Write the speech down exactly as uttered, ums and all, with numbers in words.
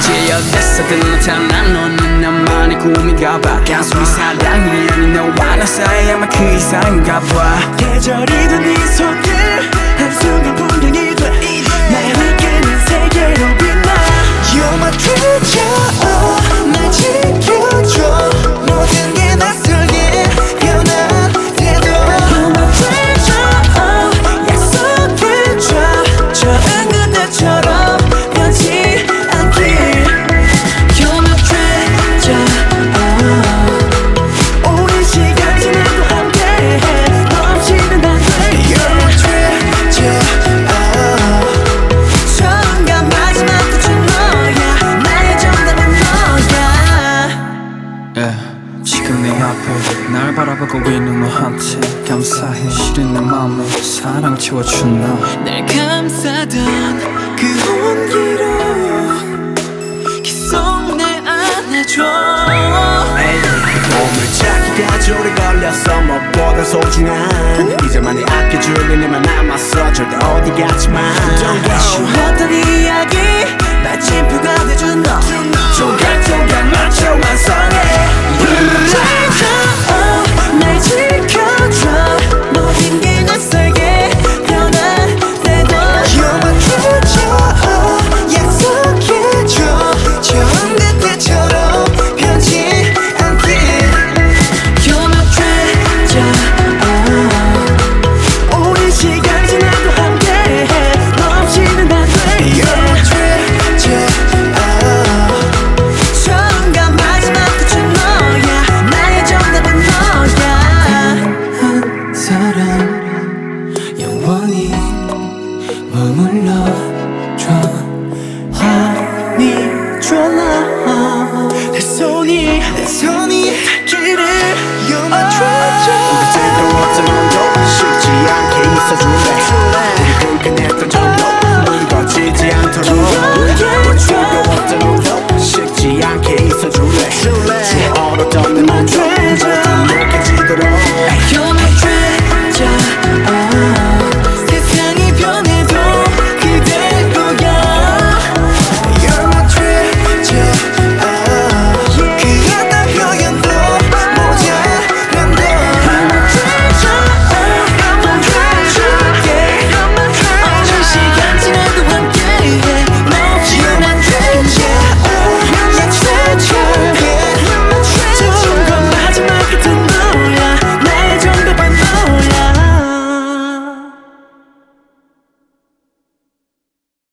지어댔어도 나타난 너는 나만의 꿈인가 봐. 단순히 사랑이 아닌 너와 나 사이야만 그 이상인가 봐. 계절이 된 네 손길 한순간 풍경이 돼 나를 이끄는 세계로 빛나. You're my treasure 날 지켜줘 모든 게 낯설게 변한 태도. You're my treasure 약속해줘 처음 그때처럼 변치 않길. You're my treasure 오랜 시간 지나도 함께해 너 없이는 안 돼. You're my treasure 처음과 마지막 끝은 너야 나의 정답은 너야. yeah. 지금 내 앞에 날 바라보고 있는 너한테 감사해. 시린 내 맘에 사랑 채워준 너. 날 감싸던 그 온기로 계속 날 안아줘. 오늘 찾기가 오래 걸렸어 무엇보다 소중한 이제만이 아껴줄 내만 남았어 절대 어디 갔지마. Don't go 어떤 이야기 마침표가 돼준 너 조각조각 맞춰 완성해. 날 지켜줘 모든 게 낯설게 변한 때도. You're my treasure 약속해줘 처음 그때처럼 변치 않길. You're my treasure 오랜 시간 지나도 함께해 너 없이는 안 돼. You're my treasure 처음과 마지막 끝은 너야 나의 정답은 너야. 한 사람 영원히 머물러줘 Honey 졸라 내 손이 내 손이 닿기를. You're my treasure 우리 즐거웠던 넌도 쉽지 않게 있어줄래. 우리 불끈했던 저